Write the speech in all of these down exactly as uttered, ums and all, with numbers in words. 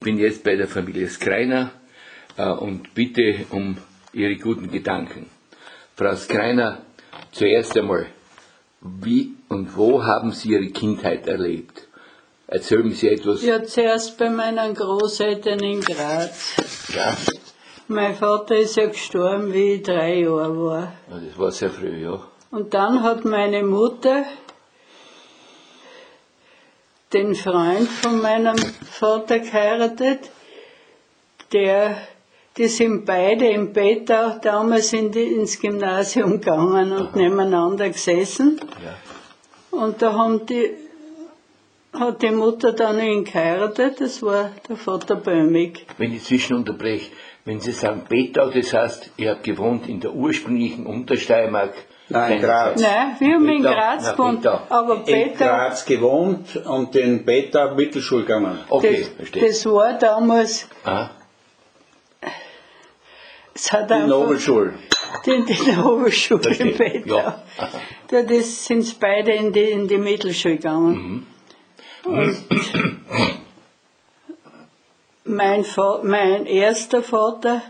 bin jetzt bei der Familie Skreiner äh, und bitte um Ihre guten Gedanken. Frau Skreiner, zuerst einmal, wie und wo haben Sie Ihre Kindheit erlebt? Erzählen Sie etwas. Ja, zuerst bei meinen Großeltern in Graz. Ja. Mein Vater ist ja gestorben, wie ich drei Jahre war. Ja, das war sehr früh, ja. Und dann hat meine Mutter den Freund von meinem Vater geheiratet, der, die sind beide im Bett auch damals in die, ins Gymnasium gegangen und Aha. nebeneinander gesessen. Ja. Und da haben die, hat die Mutter dann ihn geheiratet, das war der Vater Böhmig. Wenn ich zwischen unterbreche, wenn Sie sagen Betau, das heißt, ihr habt gewohnt in der ursprünglichen Untersteiermark. Nein, in Graz. Nein, wir haben in Graz gewohnt, aber Betau. In Graz gewohnt und in Betau Mittelschule gegangen. Okay, das, verstehe. Das war damals. Ah. Es hat die Nobelschule. Die, die Nobelschule in Betau. Ja. Da das sind sie beide in die, in die Mittelschule gegangen. Mhm. Und mein, mein erster Vater,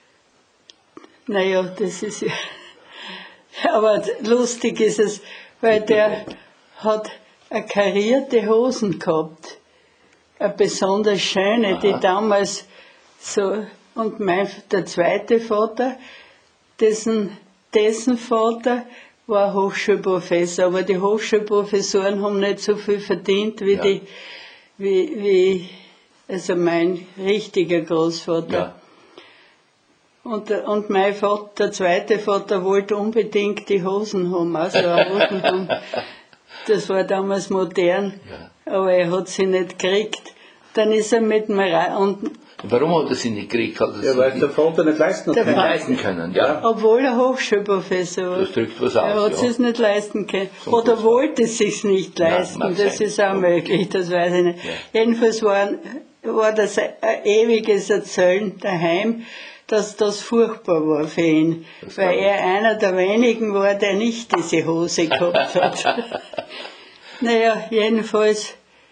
naja, das ist ja. Aber lustig ist es, weil der hat eine karierte Hosen gehabt. Eine besonders schöne, Aha. die damals so, und mein, der zweite Vater, dessen, dessen Vater war Hochschulprofessor, aber die Hochschulprofessoren haben nicht so viel verdient wie ja. die, wie, wie, also mein richtiger Großvater. Ja. Und, und mein Vater, der zweite Vater, wollte unbedingt die Hosen haben, also eine Hosen haben. Das war damals modern, ja. aber er hat sie nicht gekriegt. Dann ist er mit dem Ra und Warum hat er sie nicht gekriegt? Hat ja, weil der Vater nicht leisten kann. Nicht leisten können, ja. Obwohl er Hochschulprofessor war. Das drückt was aus, er hat ja. es nicht leisten können. So Oder wollte es sich nicht leisten, Nein, das sein. Ist auch möglich, das weiß ich nicht. Ja. Jedenfalls war, war das ein, ein ewiges Erzählen daheim, dass das furchtbar war für ihn, das weil er einer der wenigen war, der nicht diese Hose gehabt hat. Naja, jedenfalls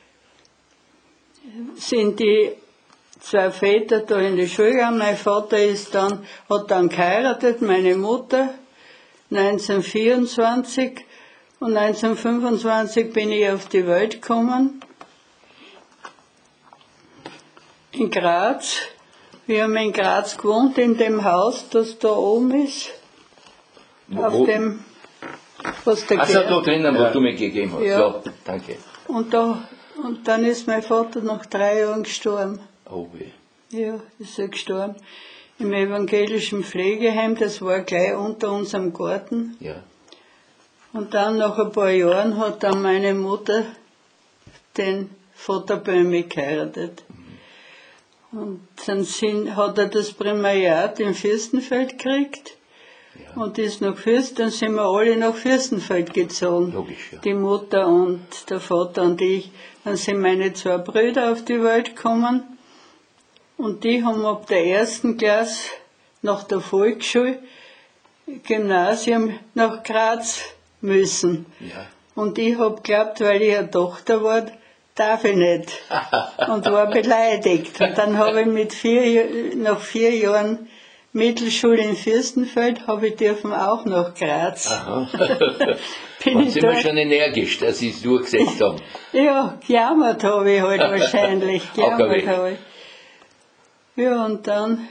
sind die zwei Väter da in die Schule gegangen. Mein Vater ist dann, hat dann geheiratet, meine Mutter, neunzehnhundertvierundzwanzig, und neunzehnhundertfünfundzwanzig bin ich auf die Welt gekommen, in Graz. Wir haben in Graz gewohnt, in dem Haus, das da oben ist. Wo? Auf dem, was der Ach so, da drinnen, ja. wo du mir gegeben hast. Ja. So, danke. Und, da, und dann ist mein Vater nach drei Jahren gestorben. Oh weh. Ja, ist er gestorben. Im evangelischen Pflegeheim, das war gleich unter unserem Garten. Ja. Und dann, nach ein paar Jahren, hat dann meine Mutter den Vater Böhmig geheiratet. Und dann sind, hat er das Primariat in Fürstenfeld gekriegt. Ja. Und ist nach Fürst, dann sind wir alle nach Fürstenfeld gezogen. Logisch, ja. Die Mutter und der Vater und ich. Dann sind meine zwei Brüder auf die Welt gekommen. Und die haben ab der ersten Klasse nach der Volksschule, Gymnasium nach Graz müssen. Ja. Und ich hab geglaubt, weil ich eine Tochter war, darf ich nicht. Und war beleidigt. Und dann habe ich mit vier, nach vier Jahren Mittelschule in Fürstenfeld, habe ich dürfen auch nach Graz. Aha. Bin sind wir schon energisch, dass Sie es durchgesetzt haben. Ja, gejammert habe ich halt wahrscheinlich. Gejammert habe ich. Ja, und dann,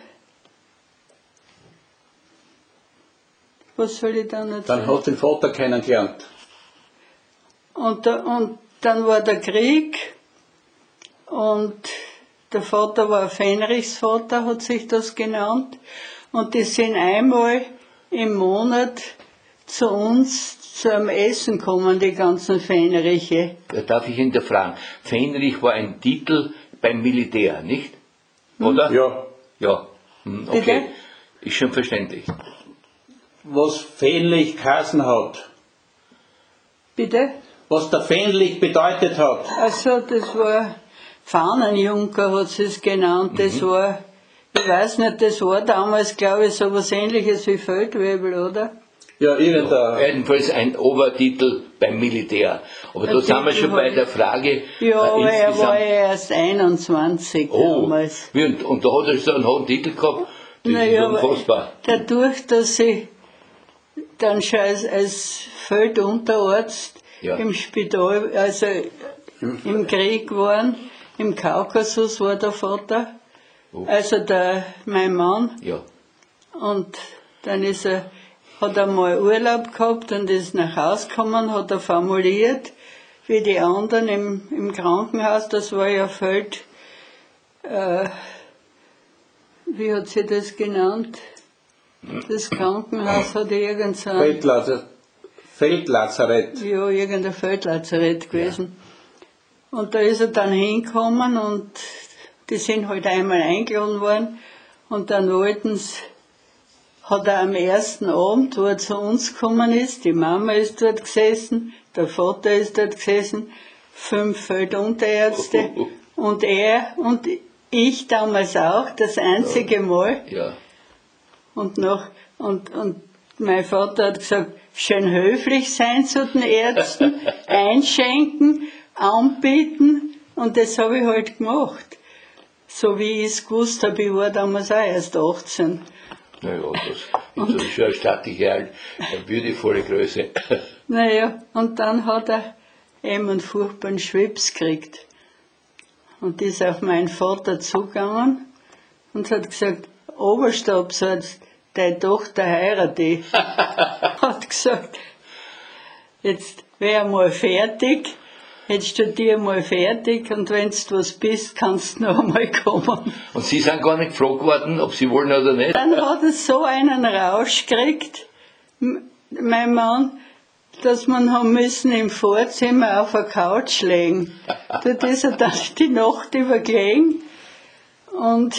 was soll ich dann erzählen? Dann hat den Vater kennengelernt. Und, da, und dann war der Krieg und der Vater war Fähnrichsvater, hat sich das genannt. Und die sind einmal im Monat zu uns zu einem Essen kommen, die ganzen Fähnriche. Da darf ich hinterfragen. Fähnrich war ein Titel beim Militär, nicht? Oder? Ja. Ja. Hm, okay. Bitte? Ist schon verständlich. Was Fähnlich geheißen hat. Bitte? Was der Fähnlich bedeutet hat. Also das war Fahnenjunker, hat sie es genannt. Das mhm. war, ich weiß nicht, das war damals, glaube ich, so was Ähnliches wie Feldwebel, oder? Ja, irgendein. Jedenfalls ein Obertitel beim Militär. Aber da sind wir schon bei der Frage. Ja, äh, aber er insgesamt- war ja erst einundzwanzig Oh, damals. wie, und, und da hat er so einen hohen Titel gehabt. Das Naja, ist unfassbar. dadurch, dass ich dann schon als, als Feldunterarzt Ja. im Spital, also im Krieg waren, im Kaukasus war der Vater, Oh. also der, mein Mann, Ja. und dann ist er, hat er mal Urlaub gehabt und ist nach Hause gekommen, hat er formuliert, wie die anderen im, im Krankenhaus, das war ja Feld, äh, wie hat sie das genannt? Das Krankenhaus hat irgend so ein, Feldlazarett. Feldlazarett. ja, irgendein Feldlazarett gewesen. Und da ist er dann hingekommen und die sind halt einmal eingeladen worden und dann wollten sie, hat er am ersten Abend, wo er zu uns gekommen ist, die Mama ist dort gesessen, der Vater ist dort gesessen, fünf Feldunterärzte und er und ich damals auch, das einzige Mal. Ja. Und noch, und, und mein Vater hat gesagt, schön höflich sein zu den Ärzten, einschenken, anbieten, und das habe ich halt gemacht. So wie ich es gewusst habe, ich war damals auch erst achtzehn. Naja, das ist schon eine stattliche, eine würdevolle Größe. Naja, und dann hat er eben einen furchtbaren Schwips gekriegt. Und ist auf meinen Vater zugegangen und hat gesagt, Oberstabsarzt, deine Tochter heirate ich. Hat gesagt, jetzt wär mal fertig, jetzt studier mal fertig und wenn du was bist, kannst du noch einmal kommen. Und Sie sind gar nicht gefragt worden, ob Sie wollen oder nicht? Dann hat er so einen Rausch gekriegt, m- mein Mann, dass man haben müssen im Vorzimmer auf der Couch legen. Dort ist er dann die Nacht über gelegen und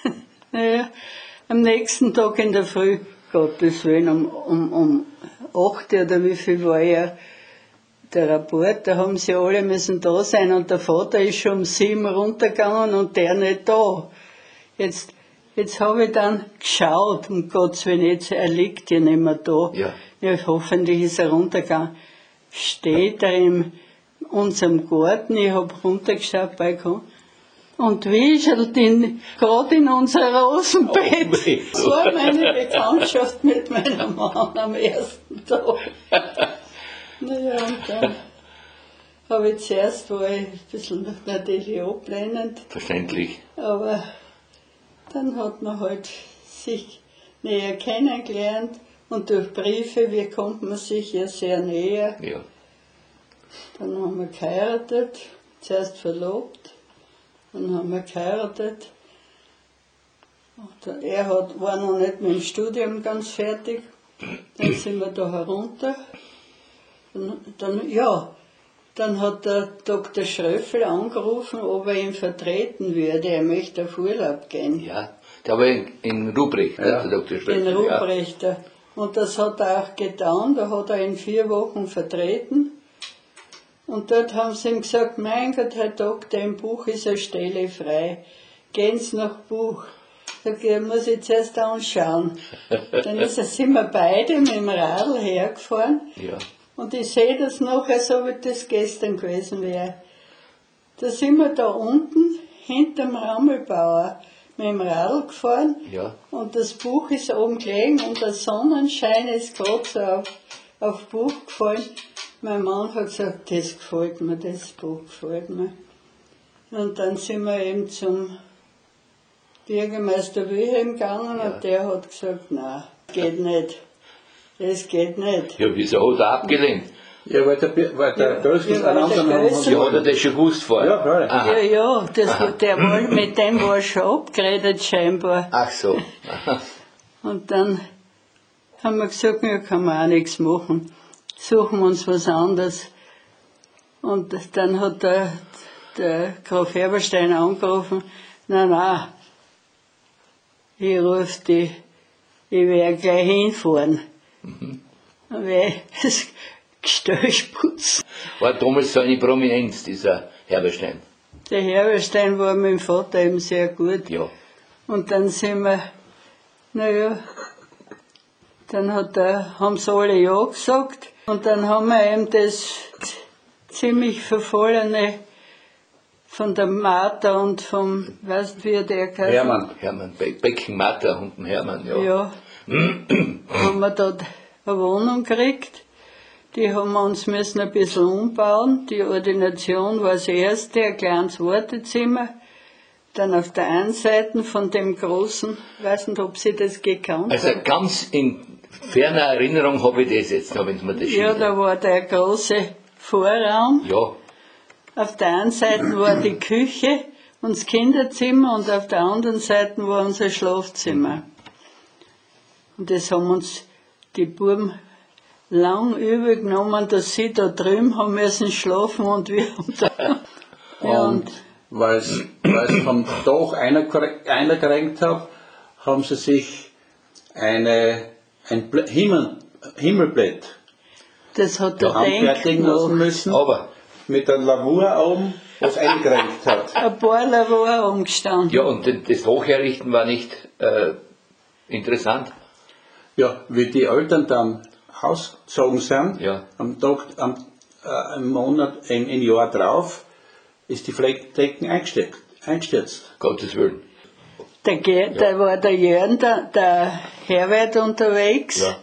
naja, am nächsten Tag in der Früh, Gottes Willen, um, um, um acht oder wie viel war ja der Rapport, da haben sie alle müssen da sein und der Vater ist schon um sieben runtergegangen und der nicht da. Jetzt, jetzt habe ich dann geschaut, um Gottes Willen, jetzt, er liegt ja nicht mehr da. Ja. Ja, hoffentlich ist er runtergegangen. Steht er in unserem Garten, ich habe runtergeschaut, Balkon. Und wie ist er denn gerade in unser Rosenbett? Oh, weh. Das war meine Bekanntschaft mit meinem Mann am ersten Tag. Naja, und dann habe ich zuerst, war ich ein bisschen natürlich ablehnend, Verständlich. aber dann hat man halt sich näher kennengelernt und durch Briefe, wie kommt man sich ja sehr näher. Ja. Dann haben wir geheiratet, zuerst verlobt, dann haben wir geheiratet. Und er hat, war noch nicht mit dem Studium ganz fertig, dann sind wir da herunter. Dann, dann, ja, dann hat der Doktor Schröffel angerufen, ob er ihn vertreten würde, er möchte auf Urlaub gehen. Ja. Der war in, in Ruprecht, ne, Ja. der Doktor Den Schröffel. Ruprechter. Und das hat er auch getan, da hat er ihn vier Wochen vertreten. Und dort haben sie ihm gesagt, mein Gott, Herr Doktor, im Buch ist eine Stelle frei. Gehen Sie nach Buch. Sag ich, muss ich zuerst anschauen. Dann ist er, sind wir beide mit dem Radl hergefahren. Ja. Und ich sehe das noch, als ob das gestern gewesen wäre. Da sind wir da unten, hinterm Rammelbauer, mit dem Radl gefahren. Ja. Und das Buch ist oben gelegen und der Sonnenschein ist gerade so auf, auf Buch gefallen. Mein Mann hat gesagt, das gefällt mir, das Buch gefällt mir. Und dann sind wir eben zum Bürgermeister Wilhelm gegangen Ja. und der hat gesagt, nein, geht nicht. Das geht nicht. Ja, wieso hat er abgelehnt? Ja, weil der, weil der Ja, Gössel ja, weil einen der anderen Gössel- Ja, hat er das schon gewusst vorher? Ja, klar. Aha. Ja, ja, das, der war, mit dem war schon abgeredet scheinbar. Ach so. Und dann haben wir gesagt, ja, kann man auch nichts machen. Suchen wir uns was anderes. Und dann hat der, der Graf Herberstein angerufen, na, na, ich rufe die, ich werde gleich hinfahren. Mhm. Dann werde ich das Gestell putzen. War damals so eine Prominenz, dieser Herberstein. Der Herberstein war mit dem Vater eben sehr gut. Ja. Und dann sind wir, naja, Dann hat er, haben sie alle ja gesagt. Und dann haben wir ihm das ziemlich verfallene von der Martha und vom, weißt du, wie der geheißen? Hermann. Hermann, Be Becken, Martha und dem Hermann, ja. Ja. Haben wir dort eine Wohnung gekriegt. Die haben wir uns müssen ein bisschen umbauen. Die Ordination war das erste, ein kleines Wartezimmer. Dann auf der einen Seite von dem großen, ich weiß nicht, ob Sie das gekannt Also haben. ganz in ferner Erinnerung habe ich das jetzt noch, wenn Sie mir das Ja, schildern. da war der große Vorraum. Ja, Auf der einen Seite war die Küche und das Kinderzimmer und auf der anderen Seite war unser Schlafzimmer. Und das haben uns die Buben lang übergenommen, dass sie da drüben haben müssen schlafen und wir haben da. Ja, Und weil es vom Dach einer, einer gerenkt hat, haben sie sich eine, ein Bl- Himmel, Himmelblatt das hat der anfertigen Denk lassen noch. müssen, aber, mit einer Lavur oben, was eingerenkt hat. Ein paar Lavor umgestanden. ja, und den- das Dach errichten war nicht äh, interessant. Ja, wie die Eltern dann ausgezogen sind, Ja. am Tag, am, äh, im Monat, im, im Jahr drauf, ist die Fleckdecken eingesteckt, einstürzt. Gottes Willen. Da, geht, da war der Jörn, der, der Herbert unterwegs. Ja.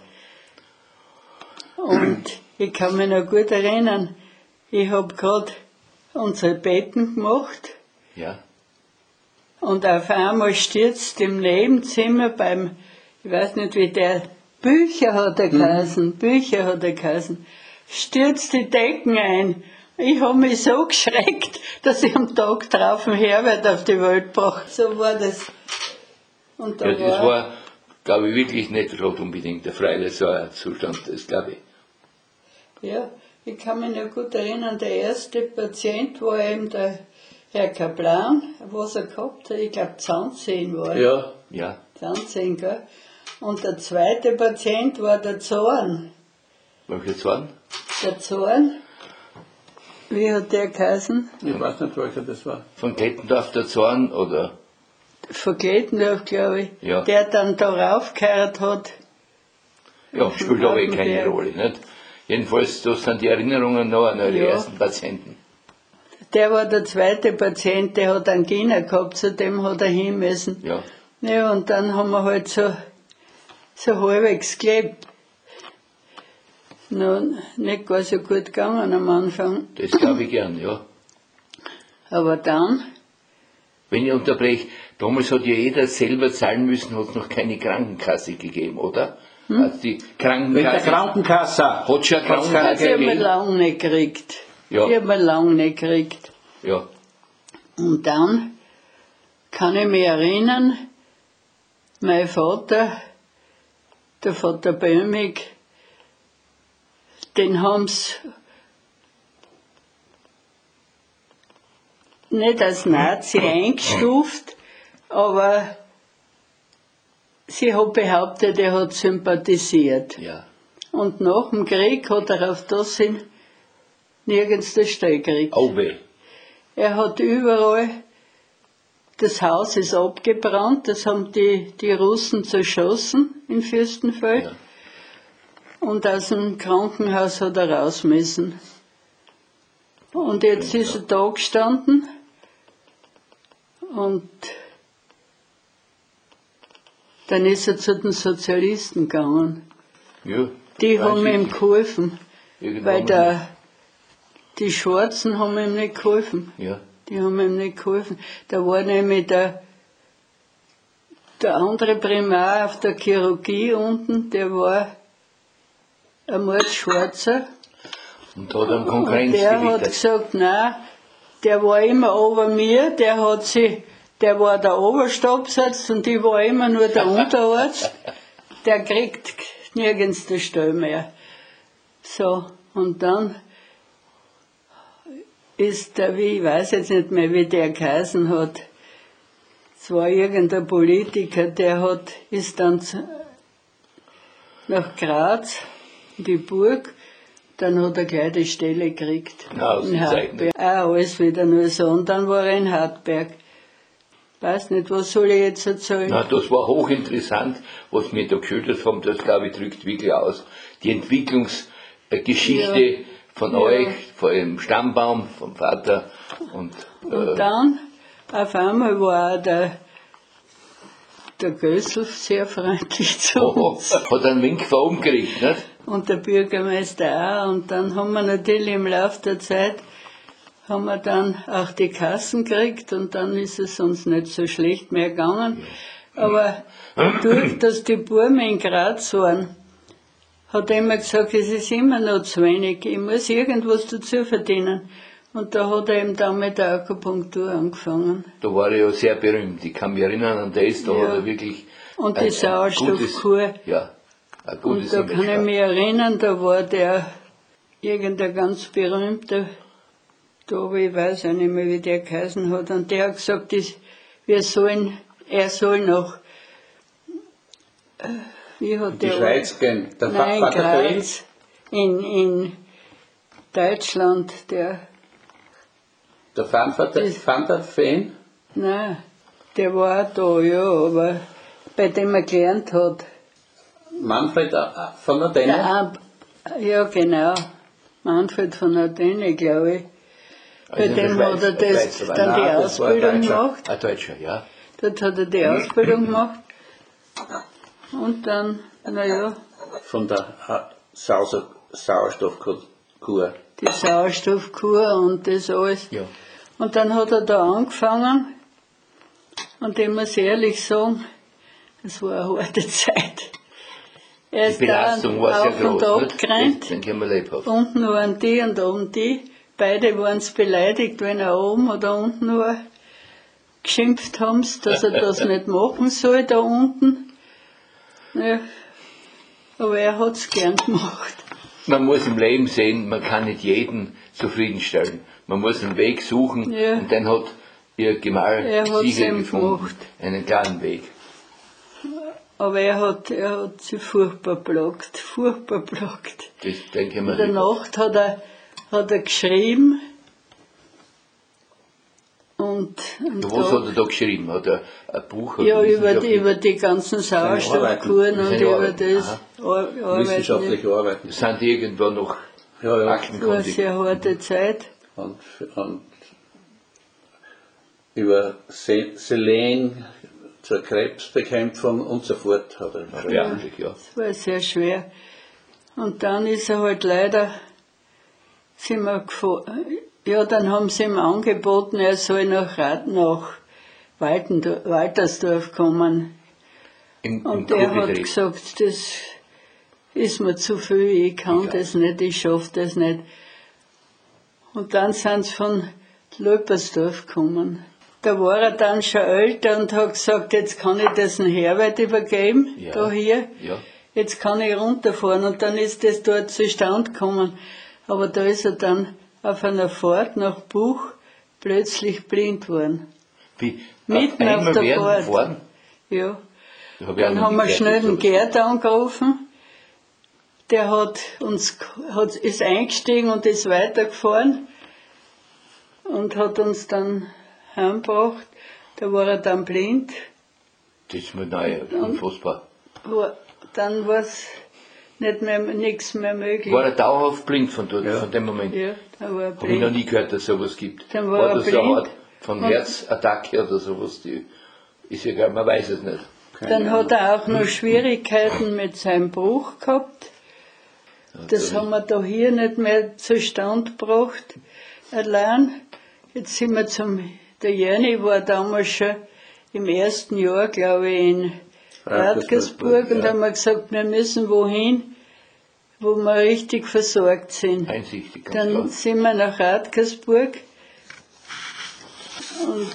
Und ich kann mich noch gut erinnern, ich habe gerade unsere Betten gemacht Ja. und auf einmal stürzt im Nebenzimmer beim, ich weiß nicht wie der, Bücher hat er geheißen, Bücher hat er geheißen, stürzt die Decken ein. Ich habe mich so geschreckt, dass ich am Tag drauf den Herbert auf die Welt gebracht. So war das. Und da Ja, das war, war, glaube ich, wirklich nicht gerade unbedingt der Freileser-Zustand, das glaube ich. ja, ich kann mich noch gut erinnern, der erste Patient war eben der Herr Kaplan, was er gehabt hat, ich glaube Zahnzehen war. Ja, Ja. Zahnzehen, gell? Und der zweite Patient war der Zorn. Welches waren? Der Zorn, wie hat der geheißen? ich weiß nicht, welcher das war. Von Klettendorf der Zorn oder? Von Gletendorf, glaube ich. Ja. Der dann da raufgehört hat. Ja, spielt aber eh keine Altenberg. Rolle, nicht? Jedenfalls, das sind die Erinnerungen noch an eure Ja. ersten Patienten. Der war der zweite Patient, der hat Angina gehabt, zu dem hat er hin müssen. Ja. Ja, und dann haben wir halt so, so halbwegs gelebt. Noch nicht gar so gut gegangen am Anfang. Das glaube ich gern, ja. Aber dann, Wenn ich unterbreche, damals hat ja jeder selber zahlen müssen, hat es noch keine Krankenkasse gegeben, oder? Also die Mit der Krankenkasse Krankenkasse. hat schon eine Hat's keine Krankenkasse die haben wir gegeben. lang nicht gekriegt. Ja. Die haben wir lang nicht gekriegt. Ja. Und dann kann ich mich erinnern, mein Vater, der Vater Böhmig, den haben sie nicht als Nazi eingestuft, aber sie hat behauptet, er hat sympathisiert. Ja. Und nach dem Krieg hat er auf das hin nirgends der Stelle gekriegt. Oh weh. Er hat überall, das Haus ist abgebrannt, das haben die, die Russen zerschossen in Fürstenfeld. Ja. Und aus dem Krankenhaus hat er raus müssen. Und jetzt ist er da gestanden und dann ist er zu den Sozialisten gegangen. Ja. Die Weiß haben ich ihm nicht. geholfen, Irgendwann weil mal. der, die Schwarzen haben ihm nicht geholfen. Ja. Die haben ihm nicht geholfen. Da war nämlich der, der andere Primar auf der Chirurgie unten, der war ein Mordschwarzer. Und da hat er einen Und Konkurrenz der hat gerichtet. gesagt, nein, der war immer über mir, der hat sich, der war der Oberstabsarzt und ich war immer nur der Unterarzt. Der kriegt nirgends die Stelle mehr. So, und dann ist der, wie, ich weiß jetzt nicht mehr, wie der geheißen hat. Es war irgendein Politiker, der hat, ist dann zu, nach Graz, in die Burg, dann hat er gleich die Stelle gekriegt. Na, in ausgezeichnet. Hartberg. Auch alles wieder nur so. Und dann war er in Hartberg. weiß nicht, was soll ich jetzt erzählen? Na, das war hochinteressant, was wir da geschildert haben, das glaube ich drückt wirklich aus. Die Entwicklungsgeschichte Ja. von Ja. euch, von eurem Stammbaum, vom Vater und, Und äh, dann, auf einmal war auch der, der Gössel sehr freundlich zu oh, uns. hat einen Wink von oben gekriegt, nicht? Und der Bürgermeister auch. Und dann haben wir natürlich im Laufe der Zeit, haben wir dann auch die Kassen gekriegt und dann ist es uns nicht so schlecht mehr gegangen. Aber dadurch, dass die Buben in Graz waren, hat er immer gesagt, es ist immer noch zu wenig, ich muss irgendwas dazu verdienen. Und da hat er eben dann mit der Akupunktur angefangen. Da war er ja sehr berühmt. Ich kann mich erinnern an das, da Ja. hat er wirklich. Und ein- die ein Sauerstoffkur. gutes- Ja, ein gutes Und da kann ich Image mich erinnern, da war der, irgendein ganz berühmter, da, aber ich weiß auch nicht mehr, wie der geheißen hat, und der hat gesagt, das, wir sollen, er soll nach, äh, wie hat Die der Schweiz gehen. Der Nein, Vater Graz, in, in Deutschland, der, Der Fanvater, Das- Vater Fan, nein, der war auch da, ja, aber bei dem er gelernt hat. Manfred äh, von der Denne. Ja, ja, genau. Manfred von Athene, glaube ich. Bei Also in der dem hat er Schweiz- ein das, Schweizer war- dann die Nein, das war ein Ausbildung Deutscher. gemacht. Ein Deutscher, ja. Dort hat er die Ausbildung gemacht. Und dann, naja, Von der äh, Sauser, Sauerstoffkur. die Sauerstoffkur und das alles. Ja. Und dann hat er da angefangen. Und ich muss ehrlich sagen, es war eine harte Zeit. Er Die ist Belastung dann war sehr auf und groß. ab nicht? gerannt. Das denke ich mal lebhaft. Unten waren die und oben die. Beide waren es beleidigt, wenn er oben oder unten war. Geschimpft haben sie, dass er das nicht machen soll, da unten. Ja. Aber er hat es gern gemacht. Man muss im Leben sehen, man kann nicht jeden zufriedenstellen. Man muss einen Weg suchen Ja. und dann hat ihr Gemahl Er hat's sicher eben gefunden. gemacht. Einen klaren Weg. Aber er hat, er hat sie furchtbar plagt, furchtbar plagt. Das denke ich In mir. der Nacht hat er, hat er geschrieben. Und, und Was da- hat er da geschrieben? Hat er ein Buch? ja, oder über, die- wissenschaftlich- über die ganzen Sauerstoffkuren und Seine über Arbeiten. das Aha. Ar- Arbeiten. Wissenschaftliche Arbeiten. Sind die irgendwo noch Ja, ja. Das war eine aktenkundig? sehr harte Zeit. Und, und über Se- Selen zur Krebsbekämpfung und so fort hat er geschrieben. Schwerlich, ja. Das war sehr schwer. Und dann ist er halt leider, sind wir gefahren. Ja, dann haben sie ihm angeboten, er soll nach Rat, nach Waltendorf, Waltersdorf kommen. Im, im Und der hat Kurbetrieb. gesagt, das ist mir zu viel, ich kann Ja. das nicht, ich schaff das nicht. Und dann sind sie von Leupersdorf gekommen. Da war er dann schon älter und hat gesagt, jetzt kann ich das dem Herbert übergeben, Ja. da hier. Ja. Jetzt kann ich runterfahren. Und dann ist das dort zustande gekommen. Aber da ist er dann auf einer Fahrt nach Buch plötzlich blind worden. Wie, Mitten auf auf einmal der werden Fahrt. fahren? Ja. Da hab ich auch Dann noch haben nie wir gehört, schnell den sowas. Gerd angerufen. Der hat uns, hat, ist eingestiegen und ist weitergefahren und hat uns dann heimgebracht. Da war er dann blind. Das ist mir neu, unfassbar. War, dann war es nicht mehr, nichts mehr möglich. War er dauerhaft blind von dort, Ja. von dem Moment? Ja, da war er Habe ich noch blind. nie gehört, dass es sowas gibt. Dann war er das so eine blind. Art von Und- Herzattacke oder sowas? Die ist ja gar, man weiß es nicht. Dann hat er auch noch Schwierigkeiten mit seinem Bruch gehabt. Das haben wir da hier nicht mehr zustande gebracht. Allein, jetzt sind wir zum, der Jörni war damals schon im ersten Jahr, glaube ich, in Radgersburg und ja. haben wir gesagt, wir müssen wohin, wo wir richtig versorgt sind. Einsichtig, ganz Dann klar. sind wir nach Radgersburg und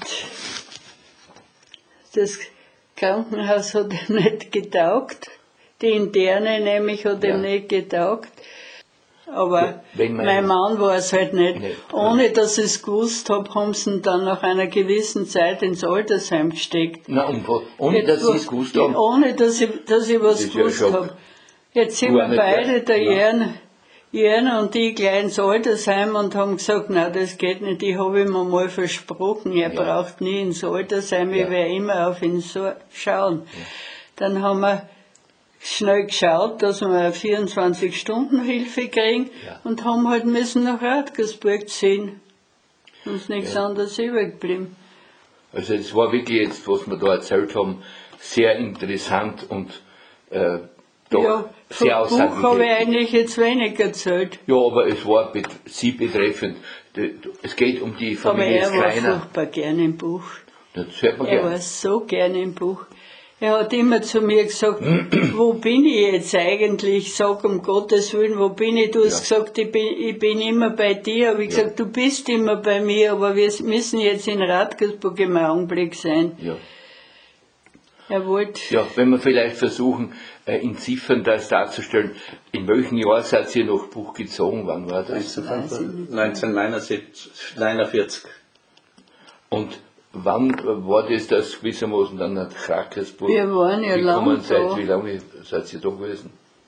das Krankenhaus hat ihm nicht getaugt. Die Interne nämlich hat ihm Ja. nicht getaugt. Aber Wenn man- mein Mann war es halt nicht. Nicht, Ohne dass ich es gewusst habe, haben sie ihn dann nach einer gewissen Zeit ins Altersheim gesteckt. Na, und was, ohne dass Sie es gewusst haben. Ohne dass ich, dass ich was Das ist ja ein gewusst Schock. habe. Jetzt sind Du wir auch nicht, beide, gell? der Ja. Jörn, Jana und ich gleich ins Altersheim und haben gesagt, nein, das geht nicht, ich habe ihm mal versprochen, er Ja. braucht nie ins Altersheim, Ja. ich werde immer auf ihn so schauen. Ja. Dann haben wir schnell geschaut, dass wir eine vierundzwanzig-Stunden-Hilfe kriegen Ja. und haben halt müssen nach Radgersburg ziehen. Uns nichts Ja. anderes übrig geblieben. Also es war wirklich jetzt, was wir da erzählt haben, sehr interessant und äh, doch Ja, sehr vom Buch habe ich aussagekräftig. eigentlich jetzt wenig erzählt. Ja, aber es war bet sie betreffend. Die- Es geht um die Aber Familie er war Skreiner. furchtbar gern im Buch. Das hört man Er gern. war so gern im Buch. Er hat immer zu mir gesagt, wo bin ich jetzt eigentlich? Sag um Gottes Willen, wo bin ich? Du hast Ja. gesagt, ich bin, ich bin immer bei dir. Habe ich Ja. gesagt, du bist immer bei mir, aber wir müssen jetzt in Radgersburg im Augenblick sein. Ja. Er wollte, Ja, wenn wir vielleicht versuchen, äh, in Ziffern das darzustellen, in welchem Jahr seid ihr noch Buch gezogen? Wann war das? neunzehnhundertneunundvierzig. Und wann äh, war das, das gewissermaßen dann nach Krakersburg? Wir waren ja lang gekommen seid? da. Wie lange seid ihr da gewesen?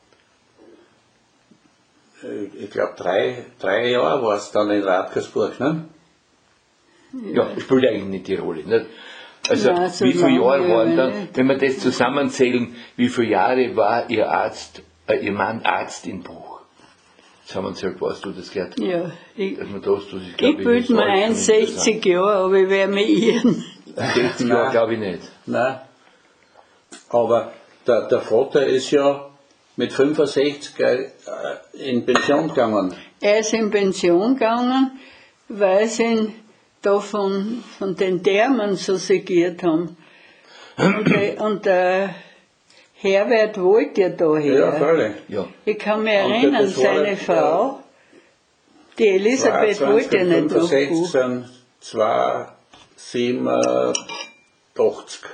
Äh, Ich glaube, drei, drei Jahre war es dann in Radkersburg, ne? Ja, spielt eigentlich nicht die Rolle. Nicht? Also Nein, so wie viele lange Jahre waren ja dann, nicht. wenn wir das zusammenzählen, wie viele Jahre war Ihr Arzt, äh, Ihr Mann Arzt in Buch? Zusammenzählt, weißt du das gehört? ja, ich, Dass man das, das ist, ich glaub bild mir ein, sechzig Jahre, aber ich werde mich irren. sechzig Jahre Nein. glaube ich nicht. Nein. Aber der, der Vater ist ja mit fünfundsechzig äh, in Pension gegangen. Er ist in Pension gegangen, weil sie ihn da von, von den Thermen so segiert haben. Und, der- und der Herbert wollte ja daher. Ja, völlig. Ja. Ich kann mich Und erinnern, das war seine ja- Frau, die Elisabeth wollte ja nicht nach fünfundsechzig Buch. sind zweihundertsiebenundachtzig.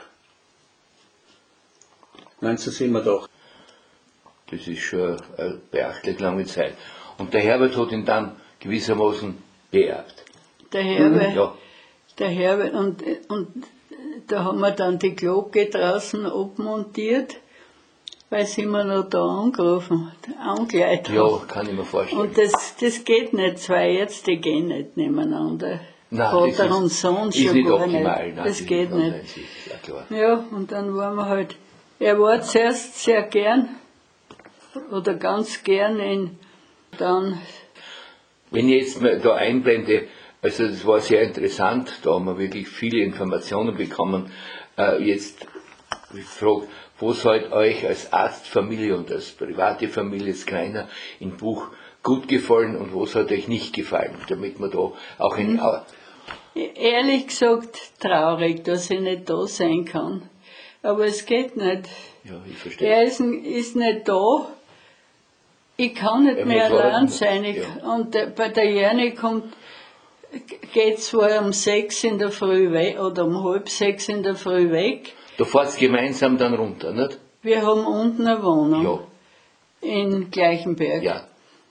neunzehnhundertsiebenundachtzig. Das ist schon eine beachtlich lange Zeit. Und der Herbert hat ihn dann gewissermaßen beerbt. Der Herbert, Ja. der Herbert, und, und da haben wir dann die Glocke draußen abmontiert, weil sie immer noch da angerufen, angeleitet Ja, haben. kann ich mir vorstellen. Und das, das geht nicht, zwei Ärzte gehen nicht nebeneinander. Nein, Vater das und ist- Sohn ist schon nicht gar optimal. nicht. Nein, Das geht ist nicht. nein, das ist ja klar. Ja, und dann waren wir halt, er war zuerst sehr gern, oder ganz gern in, dann, Wenn ich jetzt mal da einblende, also das war sehr interessant, da haben wir wirklich viele Informationen bekommen. Äh, jetzt, ich frage, was hat euch als Arztfamilie und als private Familie Skreiner im Buch gut gefallen und was hat euch nicht gefallen, damit man da auch in, Mhm. ehrlich gesagt, traurig, dass ich nicht da sein kann. Aber es geht nicht. ja, ich verstehe. Er ist, ist nicht da. Ich kann nicht Er mehr muss allein arbeiten. sein. Ich, Ja. Und der, bei der Jane kommt, geht zwar um sechs in der Früh weg, oder um halb sechs in der Früh weg. Da fahrt gemeinsam dann runter, nicht? Wir haben unten eine Wohnung. Ja, In Gleichenberg. ja.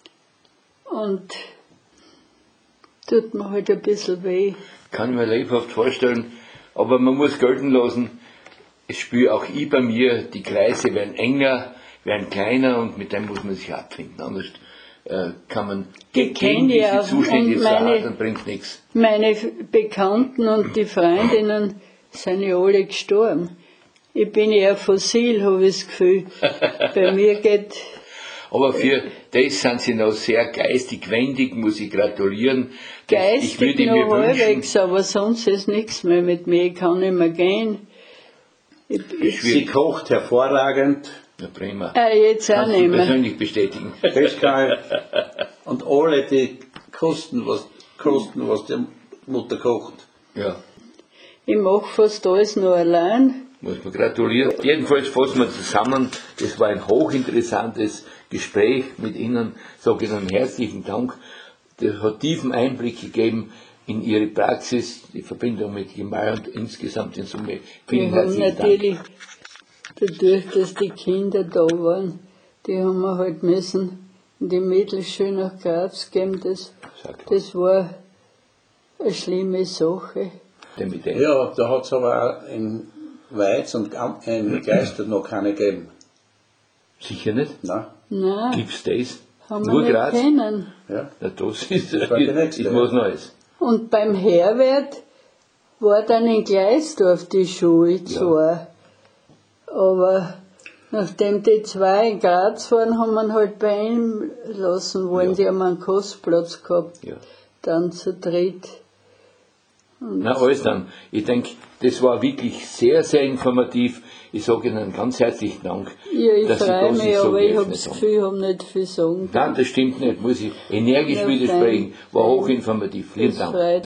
Und tut mir halt ein bisschen weh. Kann ich mir lebhaft vorstellen, aber man muss gelten lassen, es spüre auch ich bei mir, die Kreise werden enger, werden kleiner und mit dem muss man sich abfinden. Anders äh, kann man Die ge- kenn gegen ich diese auch. Zustände Und so meine- hart, dann bringt nichts. Meine Bekannten und die Freundinnen sind ja alle gestorben. Ich bin eher fossil, habe ich das Gefühl. Bei mir geht, Aber für das sind sie noch sehr geistig wendig, muss ich gratulieren. Das, ich geistig würde mir noch wünschen, halbwegs, aber sonst ist nichts mehr mit mir. Ich kann nicht mehr gehen. Ich, ich, Sie kocht hervorragend. ja, prima. ah, jetzt auch Kannst nicht du mehr. persönlich bestätigen. Das kann ich. Und alle, die kosten, was, kosten, was die Mutter kocht. Ja. Ich mache fast alles nur allein. Muss man gratulieren. Jedenfalls fassen wir zusammen. Das war ein hochinteressantes Gespräch mit Ihnen. Sage Ihnen herzlichen Dank. Das hat tiefen Einblick gegeben in Ihre Praxis, die Verbindung mit Gemahl und insgesamt in Summe. Wir Vielen haben herzlichen natürlich, dadurch, dass die Kinder da waren, die haben wir halt müssen in die Mittelschule nach Graz geben. Das, Dank. das war eine schlimme Sache. Denn mit dem- Ja, da hat es aber auch in Weiz und Am- in Geistert noch keine gegeben. Sicher nicht? Nein. Nein, Gibt's das? Haben wir Nur nicht Graz? kennen. Ja. Na, das ist, Das war die nächste, ist was Neues. Und beim Herbert war dann in Gleisdorf die Schule zwar. Aber nachdem die zwei in Graz waren, haben wir ihn halt bei ihm lassen wollen. Ja. Die haben einen Kostplatz gehabt. Ja. Dann zu dritt. Na, alles dann. Ich denke, das war wirklich sehr, sehr informativ. Ich sage Ihnen ganz herzlichen Dank. Ja, ich dass Sie freue da sich mich, so aber ich habe geöffnet das haben. Gefühl, ich habe nicht viel sagen. Nein, das stimmt nicht, muss ich energisch Ja, widersprechen. War fein. hochinformativ. Vielen Das Dank. freut